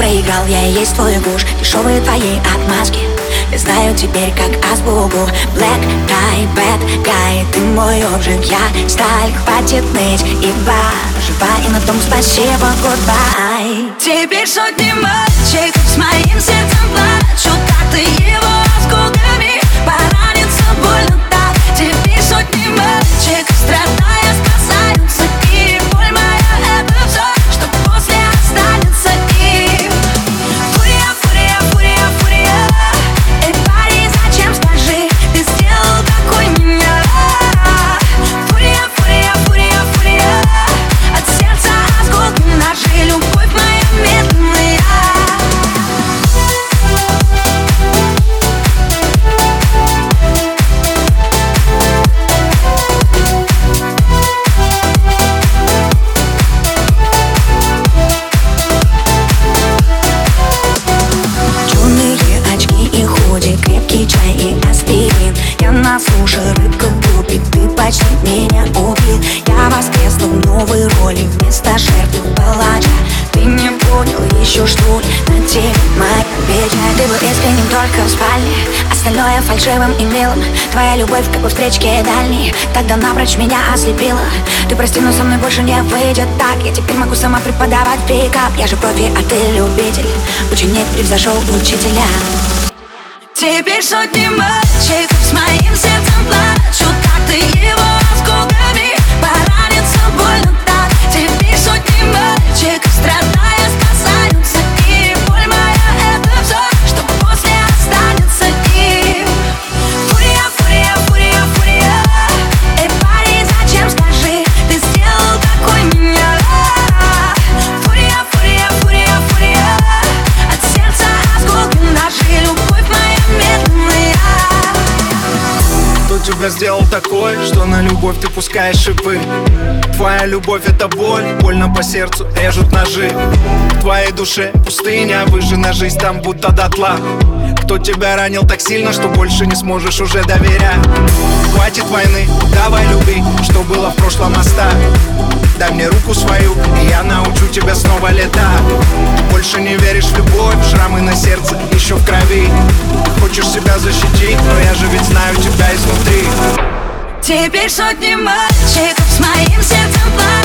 проиграл, я и есть твой гуш. Дешевые твои отмазки я знаю теперь как азбуку. Black tie, bad guy, ты мой обжиг, я сталь. Хватит ныть, ибо жива, и на том спасибо, goodbye. Теперь сотни мальчиков с моим сердцем плачут, как ты его осколками поранится больно так. Теперь сотни мальчиков, страдая, спасаются, и боль моя — это все, что после останется им. Фурия, фурия, фурия, фурия. Эй, парень, зачем, скажи, ты сделал такой меня? Фурия, фурия, фурия, фурия. От сердца осколки ножи, любовь моя медленная. Крепкий чай и аспирин. Я на суше, рыбка в группе, ты почти меня убил. Я воскресла в новой роли вместо жертвы палача. Ты не понял еще, что ли, на тебе моя печаль. Ты был искренним только в спальне, остальное фальшивым и милым. Твоя любовь как бы встречки дальней тогда напрочь меня ослепила. Ты прости, но со мной больше не выйдет так. Я теперь могу сама преподавать пикап. Я же профи, а ты любитель. Ученик превзошел учителя. Теперь сотни мальчиков с моим сердцем плачут, как ты его осколками поранится больно так. Теперь сотни мальчиков, страдая, спасаются, и боль моя — это все, что после останется им. Фурия, фурия, фурия, фурия. Эй, парень, зачем, скажи, ты сделал такой меня? Фурия, фурия, фурия, фурия. От сердца осколки ножи, любовь моя медленная. Кто тебя сделал такой, что на любовь ты пускаешь шипы? Твоя любовь — это боль, больно по сердцу режут ножи. В твоей душе пустыня, выжжена жизнь там будто дотла. Кто тебя ранил так сильно, что больше не сможешь уже доверять? Хватит войны, давай люби, что было в прошлом оставь. Дай мне руку свою, и я научу тебя снова летать. Больше не веришь в любовь, шрамы на сердце еще в крови. Хочешь себя защитить, но я же ведь знаю тебя изнутри. Теперь сотни мальчиков с моим сердцем плачут.